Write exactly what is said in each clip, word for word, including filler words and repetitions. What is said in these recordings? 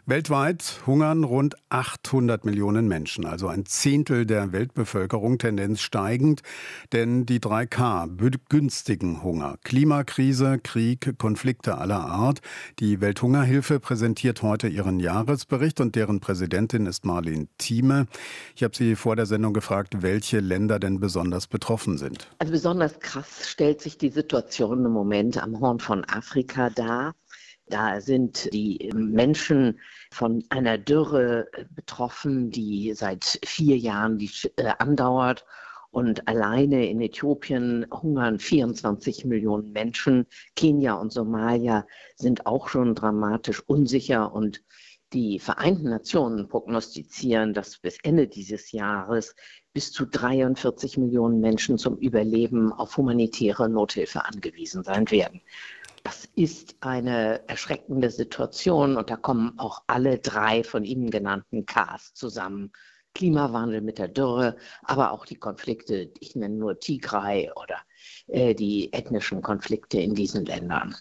Weltweit hungern rund achthundert Millionen Menschen, also ein Zehntel der Weltbevölkerung, Tendenz steigend. Denn die drei K begünstigen Hunger. Klimakrise, Krieg, Konflikte aller Art. Die Welthungerhilfe präsentiert heute ihren Jahresbericht und deren Präsidentin ist Marlene Thieme. Ich habe sie vor der Sendung gefragt, welche Länder denn besonders betroffen sind. Also besonders krass stellt sich die Situation im Moment am Horn von Afrika dar. Da sind die Menschen von einer Dürre betroffen, die seit vier Jahren die, äh, andauert. Und alleine in Äthiopien hungern vierundzwanzig Millionen Menschen. Kenia und Somalia sind auch schon dramatisch unsicher. Und die Vereinten Nationen prognostizieren, dass bis Ende dieses Jahres bis zu dreiundvierzig Millionen Menschen zum Überleben auf humanitäre Nothilfe angewiesen sein werden. Das ist eine erschreckende Situation und da kommen auch alle drei von Ihnen genannten Ks zusammen. Klimawandel mit der Dürre, aber auch die Konflikte, ich nenne nur Tigray oder äh, die ethnischen Konflikte in diesen Ländern.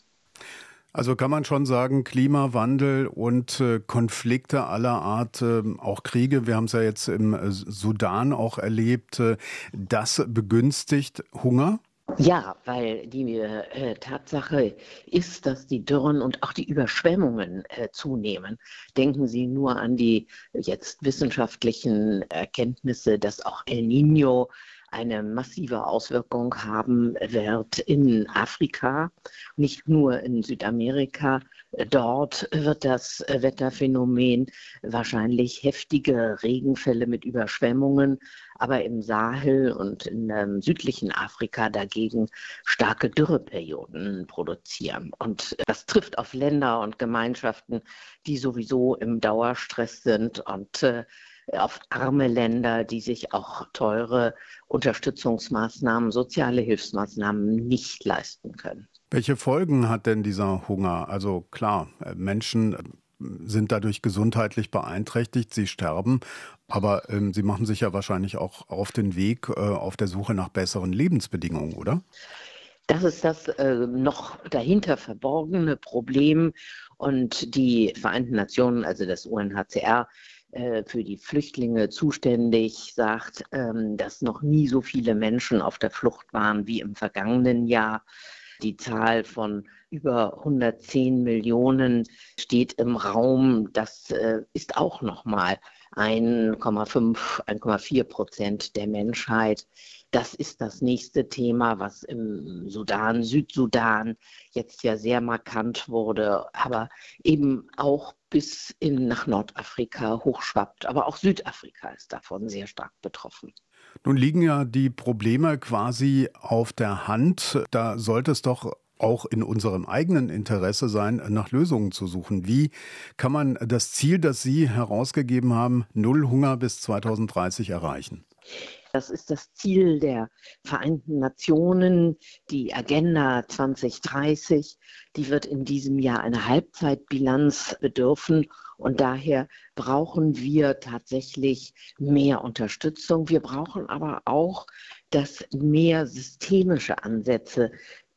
Also kann man schon sagen, Klimawandel und äh, Konflikte aller Art, äh, auch Kriege, wir haben es ja jetzt im äh, Sudan auch erlebt, äh, das begünstigt Hunger? Ja, weil die äh, Tatsache ist, dass die Dürren und auch die Überschwemmungen äh, zunehmen. Denken Sie nur an die jetzt wissenschaftlichen Erkenntnisse, dass auch El Niño eine massive Auswirkung haben wird in Afrika, nicht nur in Südamerika. Dort wird das Wetterphänomen wahrscheinlich heftige Regenfälle mit Überschwemmungen, aber im Sahel und im ähm, südlichen Afrika dagegen starke Dürreperioden produzieren. Und das trifft auf Länder und Gemeinschaften, die sowieso im Dauerstress sind und äh, auf arme Länder, die sich auch teure Unterstützungsmaßnahmen, soziale Hilfsmaßnahmen nicht leisten können. Welche Folgen hat denn dieser Hunger? Also klar, Menschen sind dadurch gesundheitlich beeinträchtigt, sie sterben, aber ähm, sie machen sich ja wahrscheinlich auch auf den Weg äh, auf der Suche nach besseren Lebensbedingungen, oder? Das ist das äh, noch dahinter verborgene Problem und die Vereinten Nationen, also das U N H C R, für die Flüchtlinge zuständig, sagt, dass noch nie so viele Menschen auf der Flucht waren wie im vergangenen Jahr. Die Zahl von über hundertzehn Millionen steht im Raum. Das ist auch nochmal eins Komma fünf, eins Komma vier Prozent der Menschheit. Das ist das nächste Thema, was im Sudan, Südsudan jetzt ja sehr markant wurde, aber eben auch bis in, nach Nordafrika hochschwappt. Aber auch Südafrika ist davon sehr stark betroffen. Nun liegen ja die Probleme quasi auf der Hand. Da sollte es doch auch in unserem eigenen Interesse sein, nach Lösungen zu suchen. Wie kann man das Ziel, das Sie herausgegeben haben, Null Hunger bis zweitausenddreißig erreichen? Das ist das Ziel der Vereinten Nationen, die Agenda zwanzig dreißig. Die wird in diesem Jahr eine Halbzeitbilanz bedürfen und daher brauchen wir tatsächlich mehr Unterstützung. Wir brauchen aber auch, dass mehr systemische Ansätze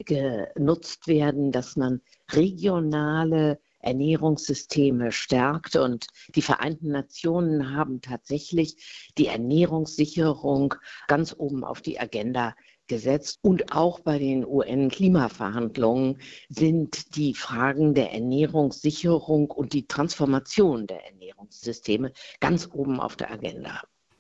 genutzt werden, dass man regionale Ernährungssysteme stärkt und die Vereinten Nationen haben tatsächlich die Ernährungssicherung ganz oben auf die Agenda gesetzt und auch bei den U N-Klimaverhandlungen sind die Fragen der Ernährungssicherung und die Transformation der Ernährungssysteme ganz oben auf der Agenda.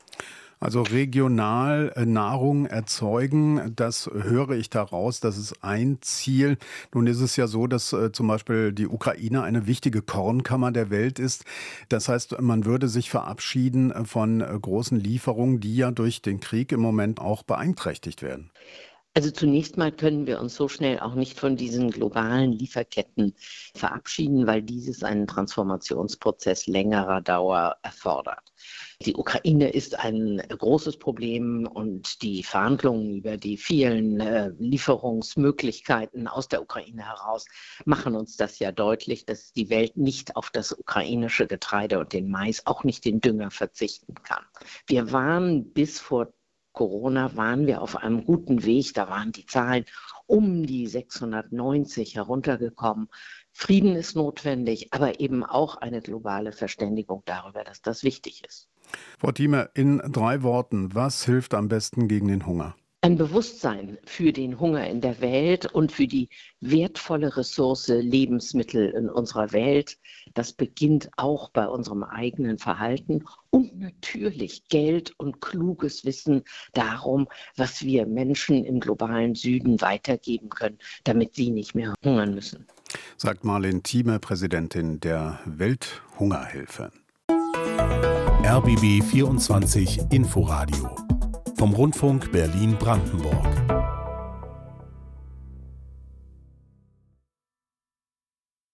Also regional Nahrung erzeugen, das höre ich daraus, das ist ein Ziel. Nun ist es ja so, dass äh, zum Beispiel die Ukraine eine wichtige Kornkammer der Welt ist. Das heißt, man würde sich verabschieden von äh, großen Lieferungen, die ja durch den Krieg im Moment auch beeinträchtigt werden. Also zunächst mal können wir uns so schnell auch nicht von diesen globalen Lieferketten verabschieden, weil dieses einen Transformationsprozess längerer Dauer erfordert. Die Ukraine ist ein großes Problem und die Verhandlungen über die vielen äh, Lieferungsmöglichkeiten aus der Ukraine heraus machen uns das ja deutlich, dass die Welt nicht auf das ukrainische Getreide und den Mais, auch nicht den Dünger verzichten kann. Wir waren bis vor Corona waren wir auf einem guten Weg, da waren die Zahlen um die sechshundertneunzig heruntergekommen. Frieden ist notwendig, aber eben auch eine globale Verständigung darüber, dass das wichtig ist. Frau Thieme, in drei Worten, was hilft am besten gegen den Hunger? Ein Bewusstsein für den Hunger in der Welt und für die wertvolle Ressource Lebensmittel in unserer Welt. Das beginnt auch bei unserem eigenen Verhalten und natürlich Geld und kluges Wissen darum, was wir Menschen im globalen Süden weitergeben können, damit sie nicht mehr hungern müssen. Sagt Marlene Thieme, Präsidentin der Welthungerhilfe. R B B vierundzwanzig Inforadio vom Rundfunk Berlin-Brandenburg.